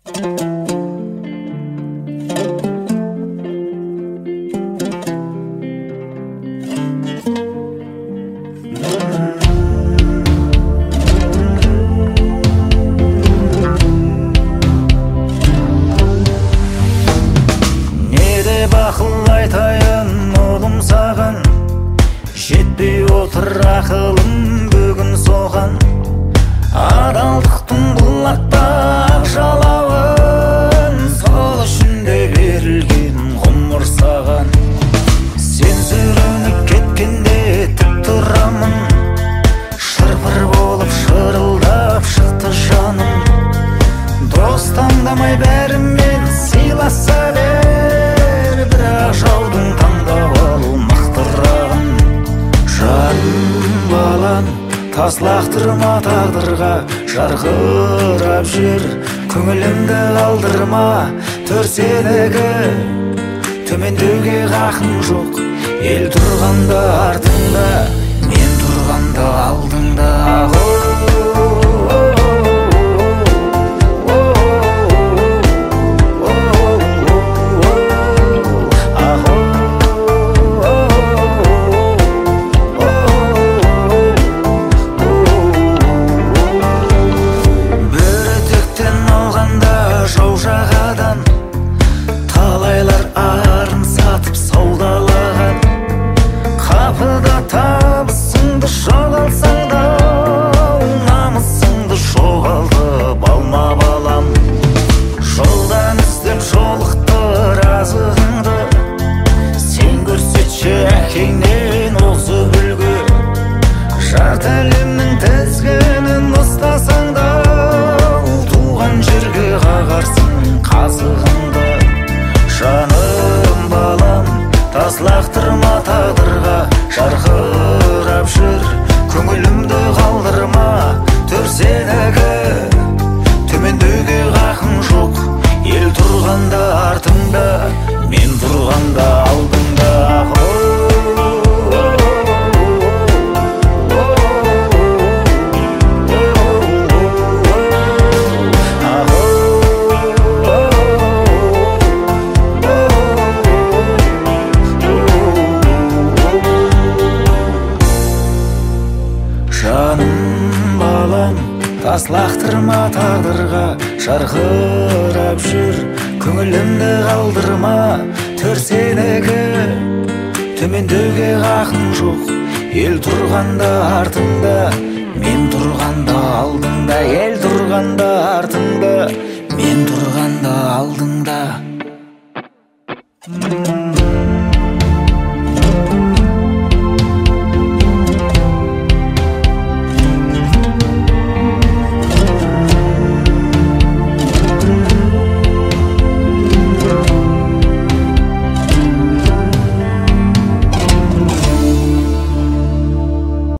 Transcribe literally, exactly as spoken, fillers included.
Ақыл айтайын ұлым саған, жетпей отыр ақылым бүгін соған. Адалдықтың бұлақтақ жалауын, сол үшін де берілген ғұмыр саған. Сен сүрініп кеткенде тік тұрамын, шыр-пыр болып шырылдап шықты жаным. Дос таңдамай бәрімен сыйласа бер, бірақ жаудың таңдап алу мықтырағын. Жаным балам, тас лақтырма тағдырға, жарқырап жүр, көңілімді қалдырма. Төрседегі төмендеуге хақың жоқ, ел тұрғанда артыңда, мен тұрғанда алдыңда. Талайлар арын сатып саудалаған, қапыда табысыңды жоғалсаң да, намысыңды жоғалтып алма балам. Жолдан іздеп жолықты разығыңды, сен көрсетші әкеңнен осы бүлгі. Жарты әлемнің тізгінін ұстасаң да, туған жерге қағарсың қазығыңды. Жаным балам, тас лақтырма тағдырға, жарқырап жүр, көңілімді қалдырма. Төрседегі төмендеуге хақың жоқ, ел тұрғанда артыңда, мен тұрғанда алдыңда. Жаным балам, тас лақтырма тағдырға, жарқырап жүр, көңілімді қалдырма. Төрседегі төмендеуге хақың жоқ, ел тұрғанда артыңда, мен тұрғанда алдыңда, ел тұрғанда артыңда.